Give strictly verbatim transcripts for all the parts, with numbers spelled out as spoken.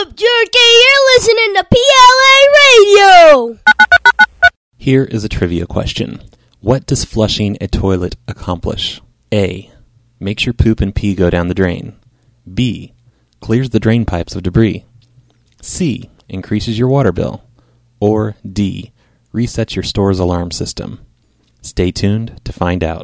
up, jerky? You're listening to P L A Radio! Here is a trivia question. What does flushing a toilet accomplish? A. Makes your poop and pee go down the drain. B. Clears the drain pipes of debris. C. Increases your water bill. Or D. Resets your store's alarm system. Stay tuned to find out.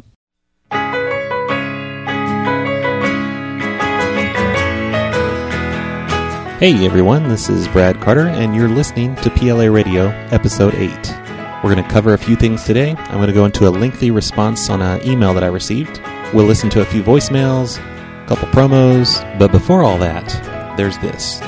Hey everyone, this is Brad Carter, and you're listening to P L A Radio, Episode eight. We're going to cover a few things today. I'm going to go into a lengthy response on an email that I received. We'll listen to a few voicemails, a couple promos, but before all that, there's this.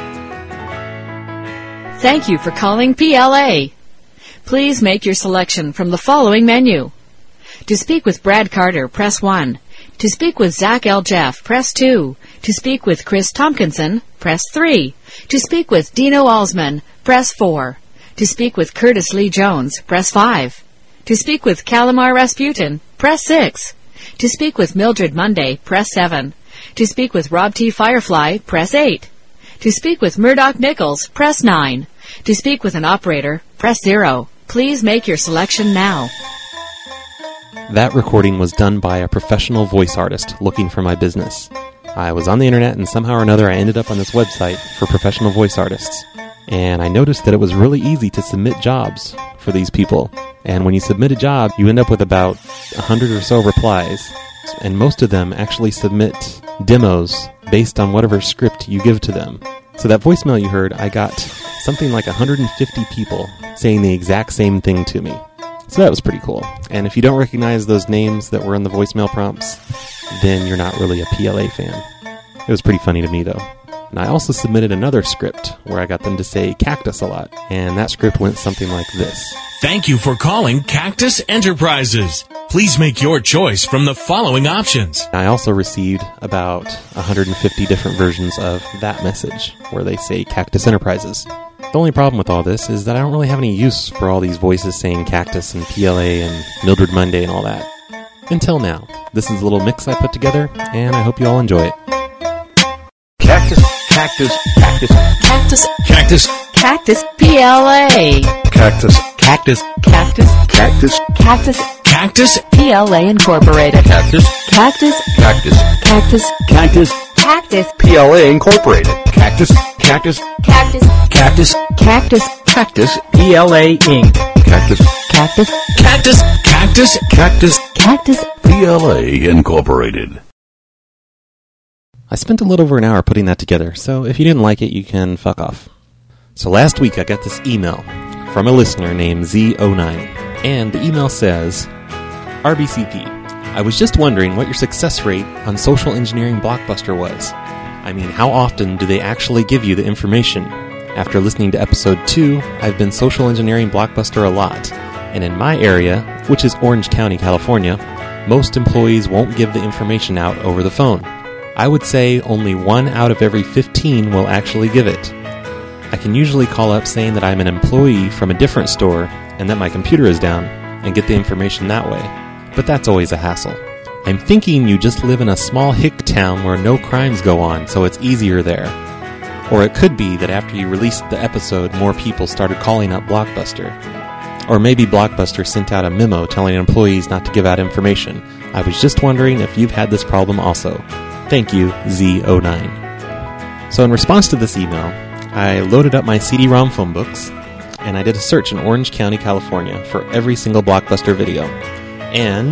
Thank you for calling P L A. Please make your selection from the following menu. To speak with Brad Carter, press one. To speak with Zach L. Jeff, press two. To speak with Chris Tompkinson, press three. To speak with Dino Alsman, press four. To speak with Curtis Lee Jones, press five. To speak with Calamar Rasputin, press six. To speak with Mildred Monday, press seven. To speak with Rob T. Firefly, press eight. To speak with Murdoch Nichols, press nine. To speak with an operator, press zero. Please make your selection now. That recording was done by a professional voice artist looking for my business. I was on the internet and somehow or another I ended up on this website for professional voice artists. And I noticed that it was really easy to submit jobs for these people. And when you submit a job, you end up with about a hundred or so replies. And most of them actually submit demos based on whatever script you give to them. So that voicemail you heard, I got something like one hundred fifty people saying the exact same thing to me. So that was pretty cool. And if you don't recognize those names that were in the voicemail prompts, then you're not really a P L A fan. It was pretty funny to me, though. And I also submitted another script where I got them to say cactus a lot. And that script went something like this. Thank you for calling Cactus Enterprises. Please make your choice from the following options. I also received about one hundred fifty different versions of that message where they say Cactus Enterprises. The only problem with all this is that I don't really have any use for all these voices saying Cactus and P L A and Mildred Monday and all that. Until now. This is a little mix I put together, and I hope you all enjoy it. Cactus, cactus, cactus, Cactus, Cactus, Cactus, P L A. cactus, cactus, Cactus, cactus, Cactus, Cactus, P L A Incorporated. cactus, Cactus, cactus, Cactus, cactus, Cactus, P L A Incorporated. Cactus, cactus, Cactus, cactus, Cactus, cactus, P L A Incorporated. Cactus, Cactus, Cactus, Cactus, cactus, Cactus. P L A Incorporated. I spent a little over an hour putting that together, so if you didn't like it, you can fuck off. So last week I got this email from a listener named Z zero nine, and the email says, R B C P, I was just wondering what your success rate on Social Engineering Blockbuster was. I mean, how often do they actually give you the information? After listening to episode two, I've been social engineering Blockbuster a lot, and in my area, which is Orange County, California, most employees won't give the information out over the phone. I would say only one out of every fifteen will actually give it. I can usually call up saying that I'm an employee from a different store and that my computer is down and get the information that way, but that's always a hassle. I'm thinking you just live in a small hick town where no crimes go on, so it's easier there. Or it could be that after you released the episode, more people started calling up Blockbuster. Or maybe Blockbuster sent out a memo telling employees not to give out information. I was just wondering if you've had this problem also. Thank you, Z zero nine. So in response to this email, I loaded up my C D ROM phone books, and I did a search in Orange County, California for every single Blockbuster video. And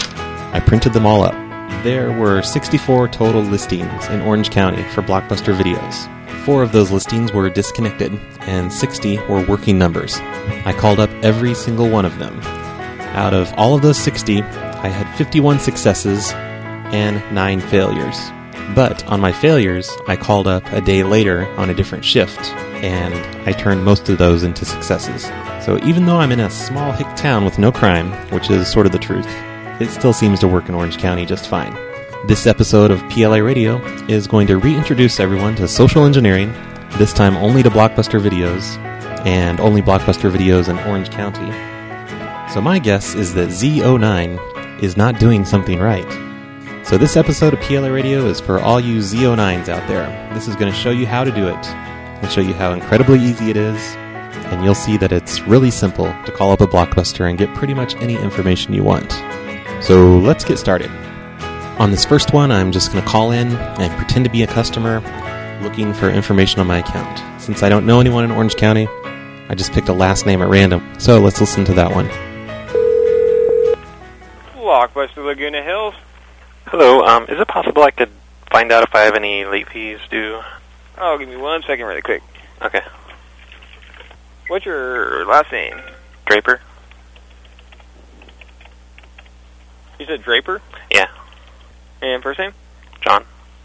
I printed them all up. There were sixty-four total listings in Orange County for Blockbuster videos. Four of those listings were disconnected, and sixty were working numbers. I called up every single one of them. Out of all of those sixty, I had fifty-one successes and nine failures. But on my failures, I called up a day later on a different shift, and I turned most of those into successes. So even though I'm in a small hick town with no crime, which is sort of the truth, it still seems to work in Orange County just fine. This episode of P L A Radio is going to reintroduce everyone to social engineering, this time only to Blockbuster videos, and only Blockbuster videos in Orange County. So my guess is that Z zero nine is not doing something right. So this episode of P L A Radio is for all you Z zero nines out there. This is going to show you how to do it. and show you how incredibly easy it is, and you'll see that it's really simple to call up a Blockbuster and get pretty much any information you want. So let's get started. On this first one, I'm just going to call in and pretend to be a customer looking for information on my account. Since I don't know anyone in Orange County, I just picked a last name at random. So let's listen to that one. Blockbuster Laguna Hills. Hello, um, is it possible I could find out if I have any late fees due? Oh, give me one second really quick. Okay. What's your last name? Draper? You said Draper? Yeah. And first name? John.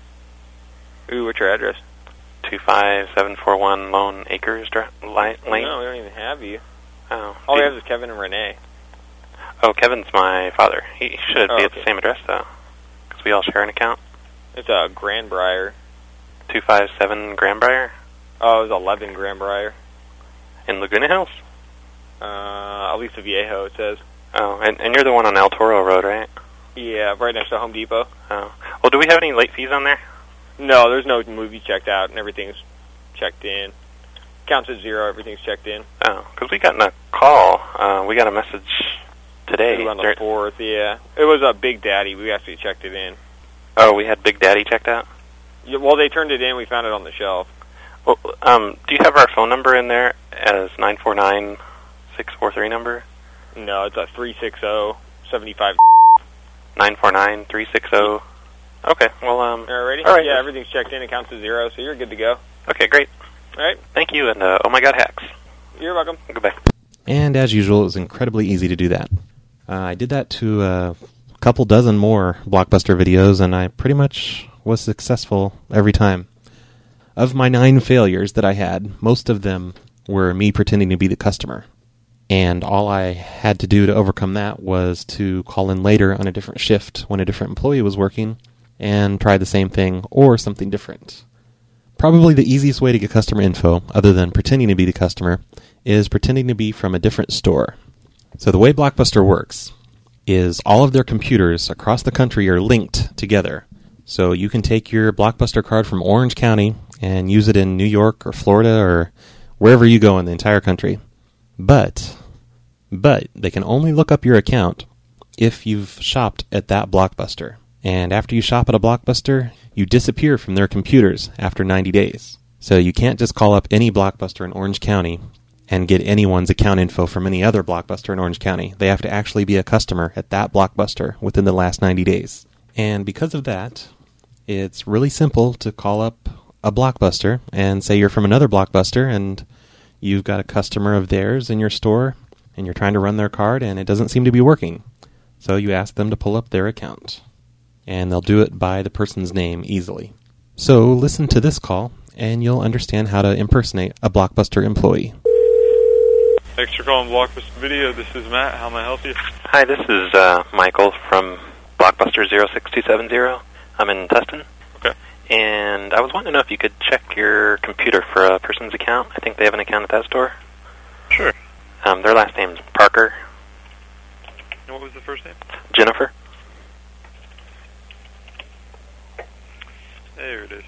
Ooh, what's your address? two five seven four one Lone Acres Dra- Lane? No, we don't even have you. Oh. All we you- have is Kevin and Renee. Oh, Kevin's my father. He should Oh, be at okay. the same address, though, because we all share an account. It's uh, Grand Briar. two five seven Grandbrier Oh, it was eleven Grand Briar. in Laguna Hills. Uh, Aliso Viejo, it says. Oh, and, and you're the one on El Toro Road, right? Yeah, right next to Home Depot. Oh. Well, do we have any late fees on there? No, there's no movie checked out, and everything's checked in. Counts at zero, everything's checked in. Oh, because we got in a call. Uh, we got a message today. Around the There- fourth, yeah. It was a Big Daddy. We actually checked it in. Oh, we had Big Daddy checked out? Yeah, well, they turned it in. We found it on the shelf. Well, um, do you have our phone number in there as nine four nine six four three number? No, it's a three six zero seven five. nine four nine three six zero. Okay, well, um... All right, ready? All right. Yeah, everything's checked in. It counts to zero, so you're good to go. Okay, great. All right. Thank you, and, uh, oh my god, hacks. You're welcome. Goodbye. And as usual, it was incredibly easy to do that. Uh, I did that to a couple dozen more Blockbuster videos, and I pretty much was successful every time. Of my nine failures that I had, most of them were me pretending to be the customer. And all I had to do to overcome that was to call in later on a different shift when a different employee was working and try the same thing or something different. Probably the easiest way to get customer info, other than pretending to be the customer, is pretending to be from a different store. So the way Blockbuster works is all of their computers across the country are linked together. So you can take your Blockbuster card from Orange County and use it in New York or Florida or wherever you go in the entire country. But, but they can only look up your account if you've shopped at that Blockbuster. And after you shop at a Blockbuster, you disappear from their computers after ninety days. So you can't just call up any Blockbuster in Orange County and get anyone's account info from any other Blockbuster in Orange County. They have to actually be a customer at that Blockbuster within the last ninety days. And because of that, it's really simple to call up a Blockbuster and say you're from another Blockbuster and you've got a customer of theirs in your store and you're trying to run their card and it doesn't seem to be working. So you ask them to pull up their account. And they'll do it by the person's name easily. So listen to this call, and you'll understand how to impersonate a Blockbuster employee. Thanks for calling Blockbuster Video. This is Matt. How may I help you? Hi, this is uh, Michael from Blockbuster zero six two seven zero. I'm in Tustin. Okay. And I was wanting to know if you could check your computer for a person's account. I think they have an account at that store. Sure. Um, their last name's Parker. And what was the first name? Jennifer. There it is.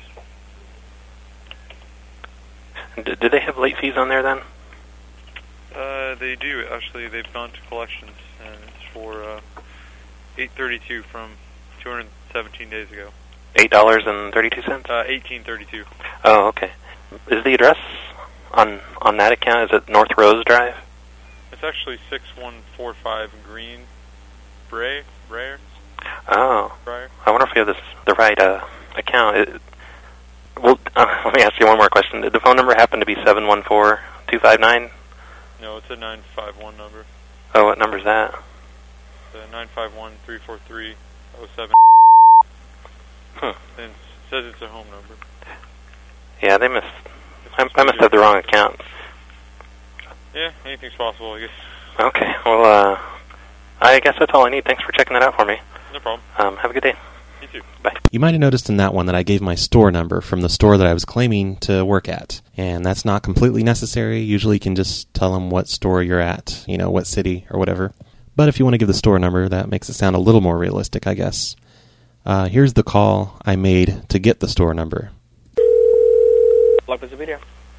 D- do they have late fees on there then? Uh, they do. Actually, they've gone to collections, and it's for uh, eight thirty-two from two hundred seventeen days ago. eight dollars and thirty-two cents? Uh, eighteen thirty-two. Oh, okay. Is the address on on that account, is it North Rose Drive? It's actually six one four five Green Bray, Brayer? Oh. Briar? I wonder if we have this, the right uh, account. It, well, uh, let me ask you one more question. Did the phone number happen to be seven one four two five nine? No, it's a nine five one number. Oh, what number is that? It's a nine five one three four three oh seven. Hmm. And it says it's a home number. Yeah, they must. I, I must have the wrong account. Yeah, anything's possible, I guess. Okay, well, uh, I guess that's all I need. Thanks for checking that out for me. No problem. Um, have a good day. You too. Bye. You might have noticed in that one that I gave my store number from the store that I was claiming to work at. And that's not completely necessary. Usually you can just tell them what store you're at, you know, what city or whatever. But if you want to give the store number, that makes it sound a little more realistic, I guess. Uh, here's the call I made to get the store number. Blockbuster Video.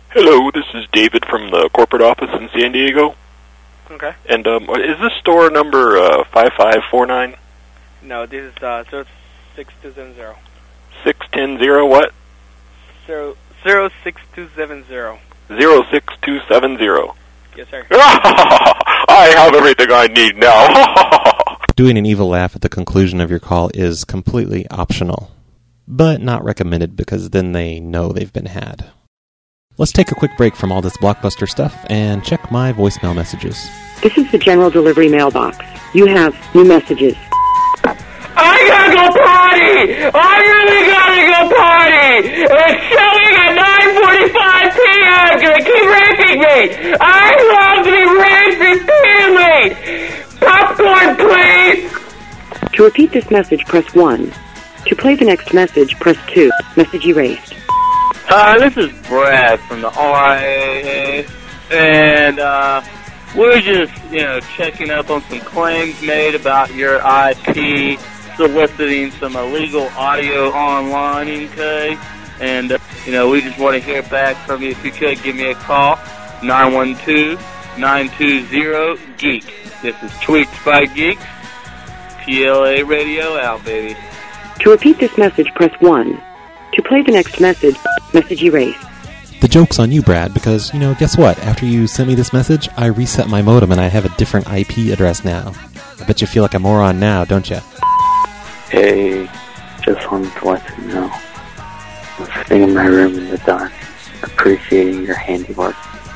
Hello, this is David from the corporate office in San Diego. Okay. And um, is this store number uh, five five four nine? No, this is uh, zero six two seven zero. six ten zero what? Zero, zero six two seven zero. zero six two seven zero. Yes, sir. I have everything I need now. Doing an evil laugh at the conclusion of your call is completely optional, but not recommended because then they know they've been had. Let's take a quick break from all this Blockbuster stuff and check my voicemail messages. This is the general delivery mailbox. You have new messages. I gotta go potty! I really gotta go potty! It's showing at nine forty-five p.m. Gonna keep raping me! I love to be raped repeatedly! Popcorn, please! To repeat this message, press one. To play the next message, press two. Message erased. Uh, this is Brad from the R I A A, and uh, we're just, you know, checking up on some claims made about your I P, soliciting some illegal audio online, okay? And, uh, you know, we just want to hear back from you. If you could, give me a call, nine one two, nine two zero, GEEK. This is Tweets by Geeks, P L A Radio out, baby. To repeat this message, press one. To play the next message, message erased. The joke's on you, Brad, because, you know, guess what? After you sent me this message, I reset my modem and I have a different I P address now. I bet you feel like a moron now, don't you? Hey, just wanted to let you know. I was sitting in my room in the dark, appreciating your handiwork.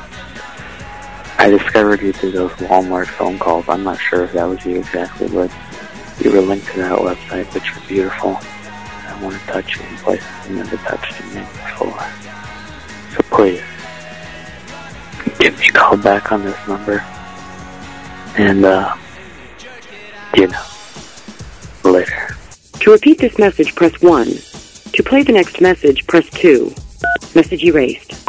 I discovered you through those Walmart phone calls. I'm not sure if that was you exactly, but you were linked to that website, which are beautiful. I want to touch you in places I've never touched you in before. So please, give me a call back on this number. And, uh, you know, later. To repeat this message, press one. To play the next message, press two. Message erased.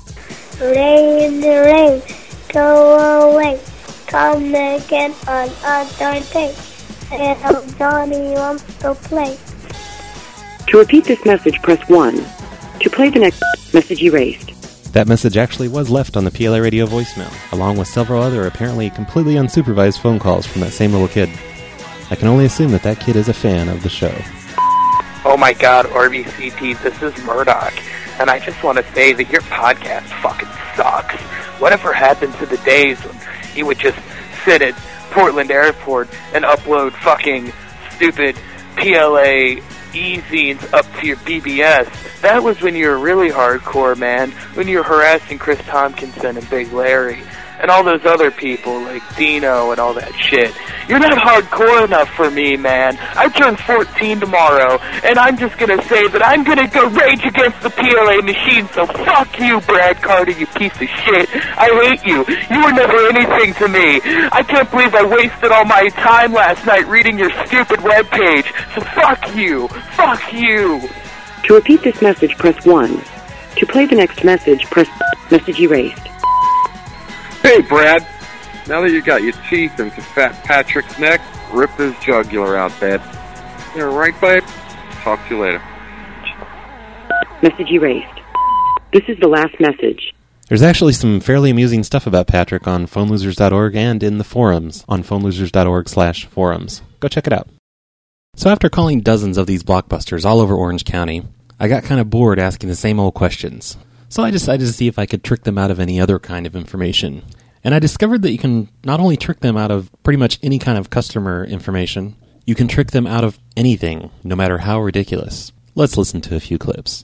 Rain, rain, go away. Come again on other day. And Johnny wants to play. To repeat this message, press one. To play the next message erased. That message actually was left on the P L A Radio voicemail, along with several other apparently completely unsupervised phone calls from that same little kid. I can only assume that that kid is a fan of the show. Oh my god, R B C T, this is Murdoch, and I just want to say that your podcast fucking sucks. Whatever happened to the days when you would just sit at Portland Airport and upload fucking stupid P L A e-zines up to your B B S? That was when you were really hardcore, man, when you were harassing Chris Tompkinson and Big Larry and all those other people like Dino and all that shit. You're not hardcore enough for me, man. I turn fourteen tomorrow, and I'm just gonna say that I'm gonna go rage against the P L A machine, so fuck you, Brad Carter, you piece of shit. I hate you. You were never anything to me. I can't believe I wasted all my time last night reading your stupid webpage, so fuck you. Fuck you. To repeat this message, press one. To play the next message, press message erased. Hey, Brad. Now that you got your teeth into Fat Patrick's neck, rip his jugular out, babe. Yeah, right, babe? Talk to you later. Message erased. This is the last message. There's actually some fairly amusing stuff about Patrick on phone losers dot org and in the forums on phone losers dot org slash forums. Go check it out. So after calling dozens of these blockbusters all over Orange County, I got kind of bored asking the same old questions. So I decided to see if I could trick them out of any other kind of information. And I discovered that you can not only trick them out of pretty much any kind of customer information, you can trick them out of anything, no matter how ridiculous. Let's listen to a few clips.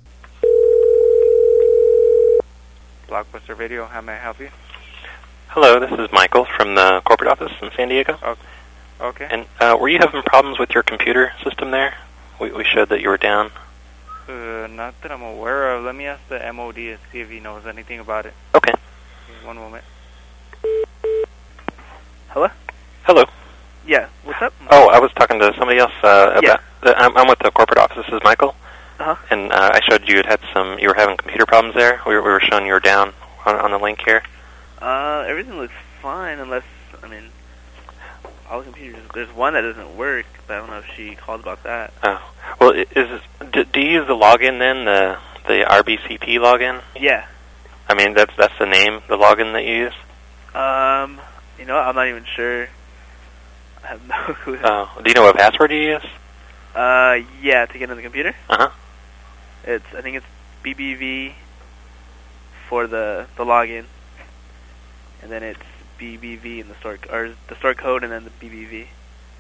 Blockbuster Radio, how may I help you? Hello, this is Michael from the corporate office in San Diego. Okay. Okay. And uh, were you having problems with your computer system there? We, we showed that you were down. Uh, not that I'm aware of. Let me ask the M O D and see if he knows anything about it. Okay. One moment. Hello? Hello. Yeah, what's up? Oh, I was talking to somebody else uh, about... Yeah. The, I'm, I'm with the corporate office. This is Michael. Uh-huh. And uh, I showed you had had some... You were having computer problems there. We were, we were showing you were down on, on the link here. Uh, everything looks fine unless, I mean, all the computers... There's one that doesn't work, but I don't know if she called about that. Oh. Well, is do, do you use the login then, the the R B C P login? Yeah. I mean, that's that's the name, the login that you use? Um, you know, I'm not even sure. I have no clue. Oh, do you know what password you use? Uh, yeah, to get into the computer. Uh huh. It's I think it's B B V for the the login, and then it's B B V in the store or the store code, and then the B B V.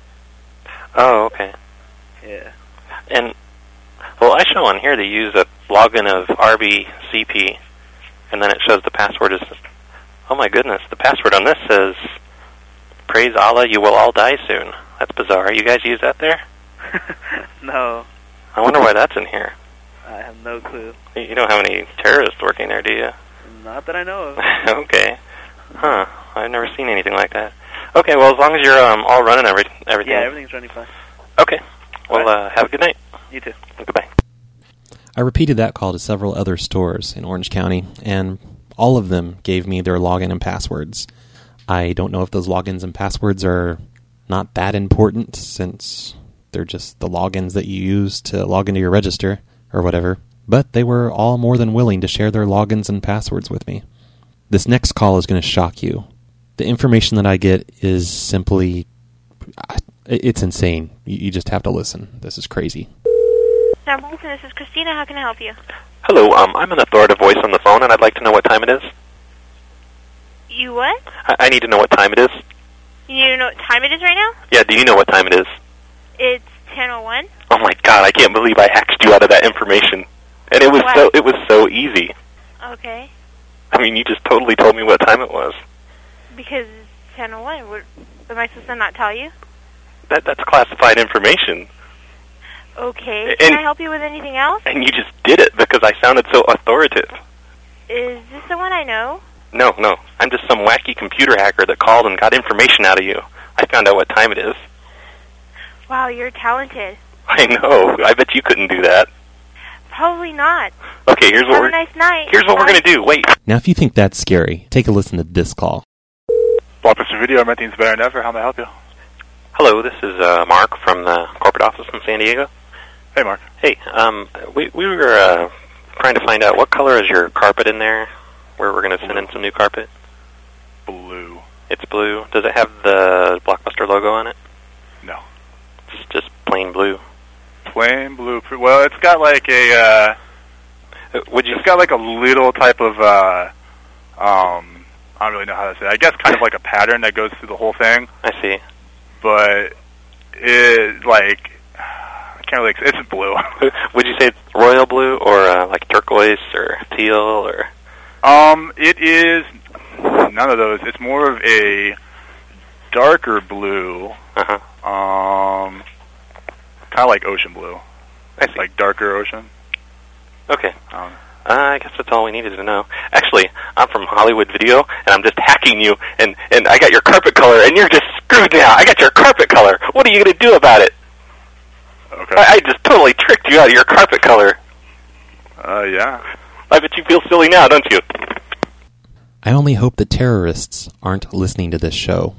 Oh, okay. Yeah. And well, I show on here they use a login of R B C P, and then it shows the password is. Oh my goodness, the password on this says, "Praise Allah, you will all die soon." That's bizarre. You guys use that there? No. I wonder why that's in here. I have no clue. You don't have any terrorists working there, do you? Not that I know of. Okay. Huh. I've never seen anything like that. Okay, well, as long as you're um, all running every, everything. Yeah, everything's running fine. Okay. Well, Right. uh, have a good night. You too. Goodbye. I repeated that call to several other stores in Orange County, and all of them gave me their login and passwords. I don't know if those logins and passwords are not that important, since they're just the logins that you use to log into your register, or whatever, but they were all more than willing to share their logins and passwords with me. This next call is going to shock you. The information that I get is simply... it's insane. You, you just have to listen. This is crazy. Now, Bolton, this is Christina. How can I help you? Hello, um, I'm an authoritative voice on the phone, and I'd like to know what time it is. You what? I, I need to know what time it is. You need to know what time it is right now? Yeah, do you know what time it is? It's ten oh one. Oh my God, I can't believe I hacked you out of that information. And it was Why? so it was so easy. Okay. I mean, you just totally told me what time it was. Because it's ten oh one. What, am I supposed to not tell you? That that's classified information. Okay. And- Can I help you with anything else? And you just did it because I sounded so authoritative. Is this someone I know? No, no. I'm just some wacky computer hacker that called and got information out of you. I found out what time it is. Wow, you're talented. I know. I bet you couldn't do that. Probably not. Okay, here's what Have we're a nice night. Here's what Bye. we're going to do. Wait. Now, if you think that's scary, take a listen to this call. Blockbuster Video, everything's better than ever. How may I help you? Hello, this is uh, Mark from the corporate office in San Diego. Hey, Mark. Hey, um, we we were uh, trying to find out what color is your carpet in there, where we're going to send in some new carpet. Blue. It's blue. Does it have the Blockbuster logo on it? No. It's just plain blue. Plain blue. Well, it's got like a, uh... Would you... It's got like a little type of, uh... Um... I don't really know how to say it. I guess kind of like a pattern that goes through the whole thing. I see. But it, like... I can't really... It's blue. Would you say it's royal blue or uh, like turquoise or teal or... Um, it is none of those. It's more of a darker blue. Uh-huh. Um, kind of like ocean blue. I see. Like darker ocean. Okay. Um, uh, I guess that's all we needed to know. Actually, I'm from Hollywood Video, and I'm just hacking you, and, and I got your carpet color, and you're just screwed now. I got your carpet color. What are you going to do about it? Okay. I, I just totally tricked you out of your carpet color. Uh, yeah. I bet you feel silly now, don't you? I only hope the terrorists aren't listening to this show.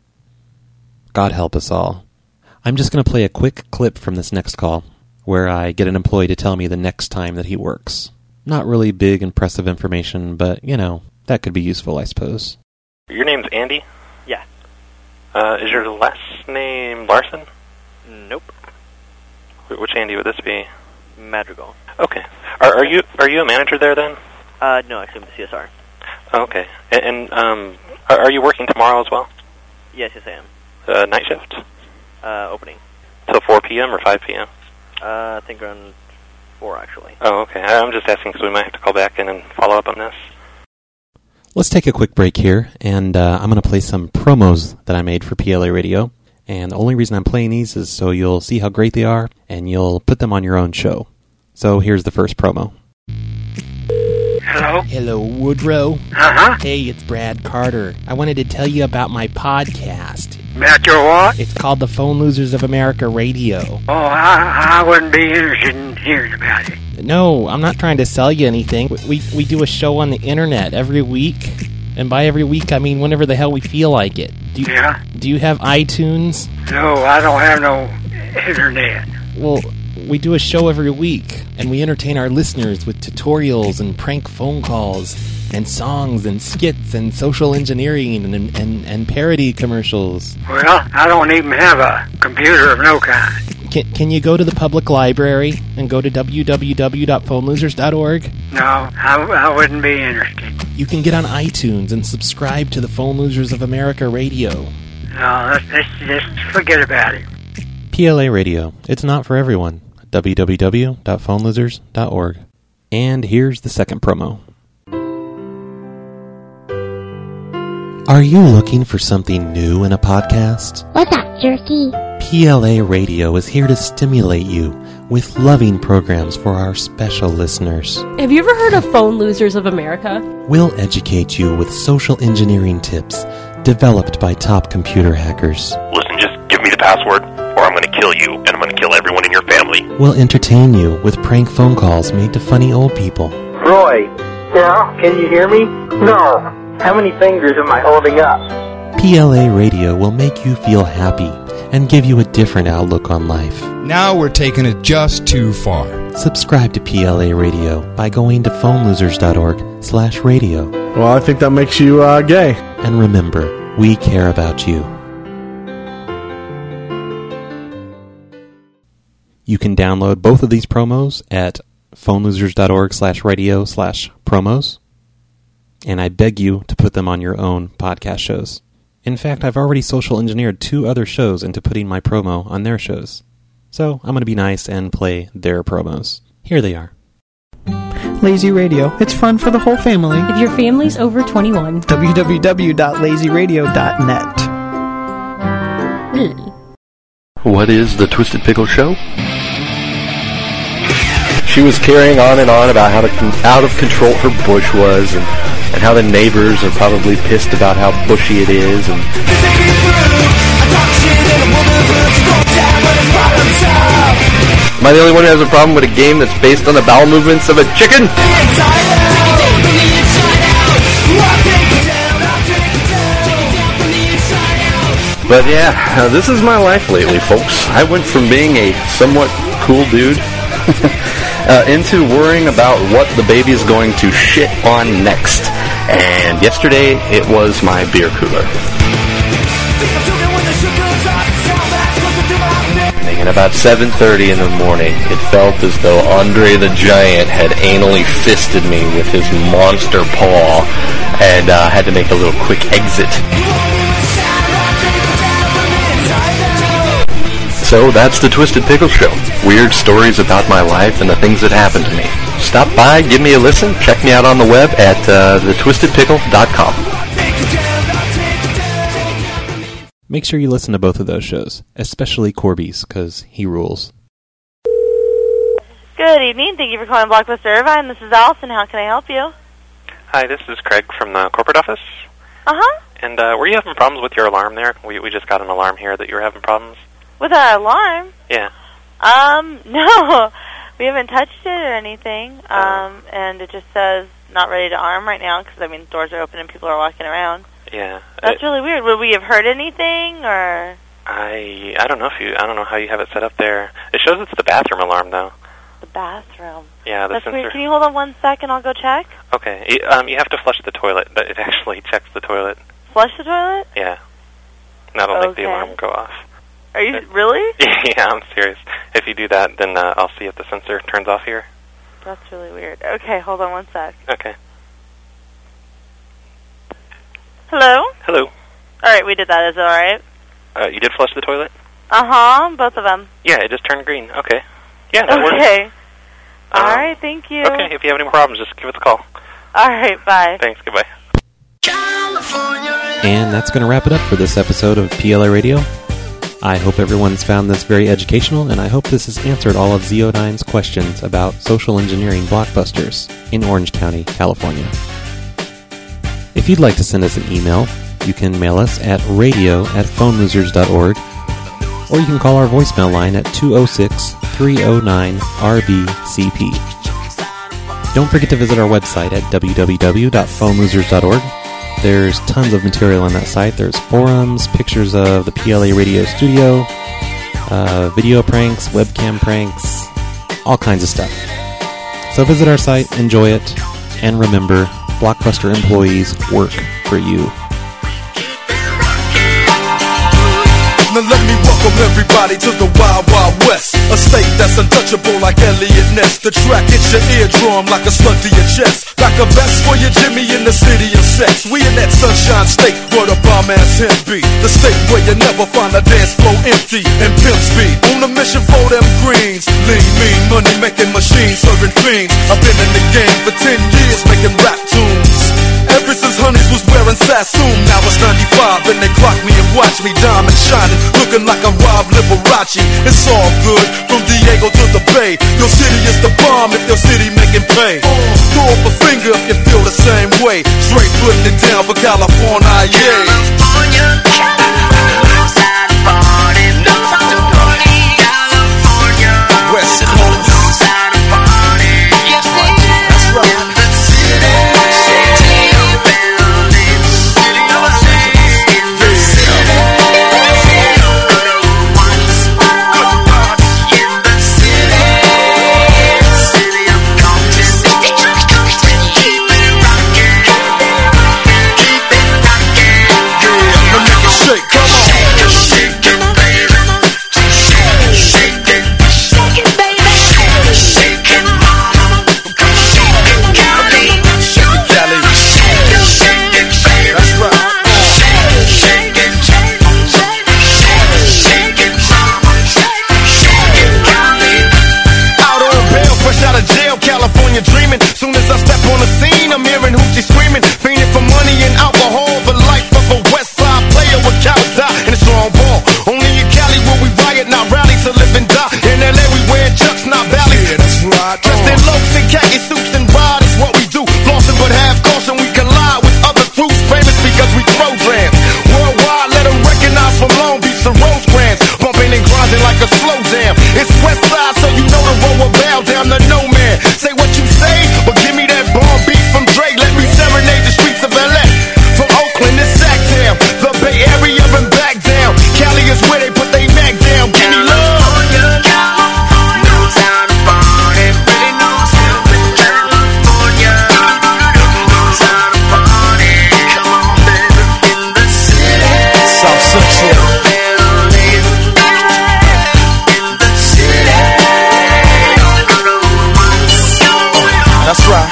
God help us all. I'm just going to play a quick clip from this next call, where I get an employee to tell me the next time that he works. Not really big, impressive information, but, you know, that could be useful, I suppose. Your name's Andy? Yeah. Uh, is your last name Larson? Nope. Wh- Which Andy would this be? Madrigal. Okay. Are, are you are you a manager there then? Uh, no, actually, I'm the C S R. Okay. And, and um, are, are you working tomorrow as well? Yes, yes, I am. Uh, night shift? Uh, opening. Till four p.m. or five p.m.? Uh, I think around four, actually. Oh, okay. I- I'm just asking because we might have to call back in and follow up on this. Let's take a quick break here, and uh, I'm going to play some promos that I made for P L A Radio. And the only reason I'm playing these is so you'll see how great they are, and you'll put them on your own show. So here's the first promo. Hello? Hello, Woodrow. Uh-huh. Hey, it's Brad Carter. I wanted to tell you about my podcast. About your what? It's called the Phone Losers of America Radio. Oh, I, I wouldn't be interested in hearing about it. No, I'm not trying to sell you anything. We, we do a show on the internet every week. And by every week, I mean whenever the hell we feel like it. Do you, Yeah? Do you have iTunes? No, I don't have no internet. Well, we do a show every week, and we entertain our listeners with tutorials and prank phone calls and songs and skits and social engineering and, and, and parody commercials. Well, I don't even have a computer of no kind. Can, can you go to the public library and go to w w w dot phone losers dot org? No, I, I wouldn't be interested. You can get on iTunes and subscribe to the Phone Losers of America radio. No, let's, let's just forget about it. P L A Radio. It's not for everyone. w w w dot phone losers dot org. And here's the second promo. Are you looking for something new in a podcast? What's up, jerky? P L A Radio is here to stimulate you with loving programs for our special listeners. Have you ever heard of Phone Losers of America? We'll educate you with social engineering tips developed by top computer hackers. Listen, just give me the password, or I'm going to kill you, and I'm going to kill everyone in your family. We'll entertain you with prank phone calls made to funny old people. Roy. Yeah? Can you hear me? No. How many fingers am I holding up? P L A Radio will make you feel happy and give you a different outlook on life. Now we're taking it just too far. Subscribe to P L A Radio by going to phone losers dot org slash radio. Well, I think that makes you uh, gay. And remember, we care about you. You can download both of these promos at phone losers dot org slash radio slash promos. And I beg you to put them on your own podcast shows. In fact, I've already social engineered two other shows into putting my promo on their shows. So I'm going to be nice and play their promos. Here they are. Lazy Radio. It's fun for the whole family. If your family's over twenty-one. w w w dot lazy radio dot net. What is the Twisted Pickle Show? She was carrying on and on about how to con- out of control her bush was, and, and how the neighbors are probably pissed about how bushy it is. And am I the only one who has a problem with a game that's based on the bowel movements of a chicken? But yeah, uh, this is my life lately, folks. I went from being a somewhat cool dude uh, into worrying about what the baby is going to shit on next. And yesterday, it was my beer cooler. And about seven thirty in the morning, it felt as though Andre the Giant had anally fisted me with his monster paw, and uh, had to make a little quick exit. So that's the Twisted Pickle Show. Weird stories about my life and the things that happened to me. Stop by, give me a listen, check me out on the web at uh, the twisted pickle dot com. Make sure you listen to both of those shows, especially Corby's, because he rules. Good evening. Thank you for calling Blockbuster Irvine. This is Allison. How can I help you? Hi, this is Craig from the corporate office. Uh-huh. And uh, were you having problems with your alarm there? We we just got an alarm here that you were having problems. With our alarm? Yeah. Um, no. We haven't touched it or anything. Um, and it just says not ready to arm right now because, I mean, doors are open and people are walking around. Yeah. That's it, really weird. Would we have heard anything, or? I I don't know if you I don't know how you have it set up there. It shows it's the bathroom alarm though. The bathroom. Yeah, the That's sensor. weird. Can you hold on one second? I'll go check. Okay. You, um, you have to flush the toilet, but it actually checks the toilet. Flush the toilet? Yeah. That'll okay. make the alarm go off. Are you really? Yeah, I'm serious. If you do that, then uh, I'll see if the sensor turns off here. That's really weird. Okay, hold on one sec. Okay. Hello? Hello. All right, we did that. Is it all right? Uh, you did flush the toilet? Uh-huh, both of them. Yeah, it just turned green. Okay. Yeah, that works. Okay. All Um, right, thank you. Okay, if you have any more problems, just give us a call. All right, bye. Thanks, goodbye. And that's going to wrap it up for this episode of P L A Radio. I hope everyone's found this very educational, and I hope this has answered all of Z O nine's questions about social engineering blockbusters in Orange County, California. If you'd like to send us an email, you can mail us at radio at phone losers dot org, or you can call our voicemail line at two oh six, three oh nine, R B C P. Don't forget to visit our website at w w w dot phone losers dot org. There's tons of material on that site. There's forums, pictures of the P L A Radio studio, uh, video pranks, webcam pranks, all kinds of stuff. So visit our site, enjoy it, and remember, Blockbuster employees work for you. Now let me welcome everybody to the Wild Wild West, a state that's untouchable like Elliot Ness. The track hits your eardrum like a slug to your chest, like a vest for your Jimmy in the city of sex. We in that sunshine state where the bomb ass him be, the state where you never find a dance floor empty and pimp speed. On a mission for them greens, lean, mean, money making machines serving fiends. I've been in the game for ten years making rap tunes, ever since Honeys was wearing Sassoon. Now it's ninety-five and they clock me and watch me diamond shining, looking like a Rob Liberace. It's all good from Diego to the Bay. Your city is the bomb if your city making pay. Throw up a finger if you feel the same way. Straight putting it down for California, yeah. California, Northside party, Northside party, California, West Coast, Northside party, yes, that's right. In the city, city of buildings, city of cities, in the city, city of good ones, good parts, in the city, city of content, keep it rocking, keep it rocking, yeah, let me make it shake, come on, shake it, shake it, baby, shake it, shake it, shake it, baby, shake it, shake it, mama, come on, shake it, Cali, shake it, Cali, shake it, shake it, baby, that's right, shake it, shake it, shake it, shake it, shake it, mama, shake it, shake it, Cali. Out on bail, fresh out of jail, California dreaming. Soon as I step on the scene, I'm hearing hoochie screaming, fiending for money and alcohol. The life of a West Side player with cows die in a strong ball. Only in Cali will we riot, not rally to live and die. In L A we wear chucks, not valleys. Yeah, that's right. Dressed in locs and khaki suits and ride is what we do. Flossing but have caution, we collide with other crews. Famous because we throw drams. Worldwide, let them recognize from Long Beach to Rosecrans. Bumping and grinding like a slow jam. It's West Side, so you know the road will bow down to no man. Say what you say, but give me that bomb beat from Dre. Let me serenade the streets of L A. From Oakland to Sacktown, the Bay Area and back down. Cali is where they put they Mac down. Give me love. South Central. That's right.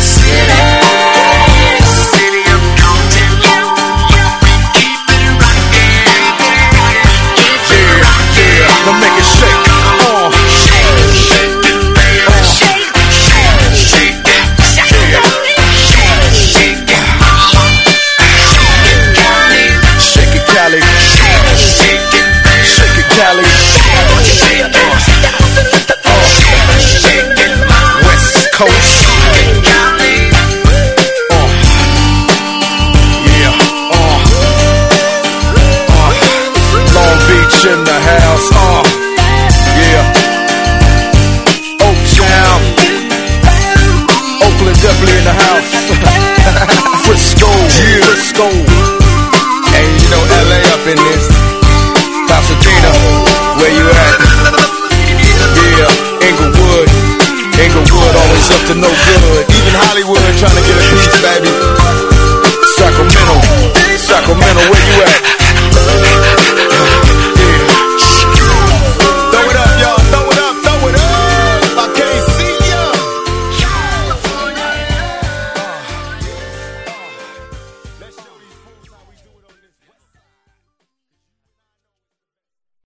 Now make it shake. Uh. Shake it, Cali. Shake it, Cali. Uh. West Coast. Uh. Yeah. Uh. Uh. Long Beach in the house. Uh. Yeah. Oaktown. Oakland definitely in the house. Frisco. Yeah. Frisco. Hey, you know L A up in there.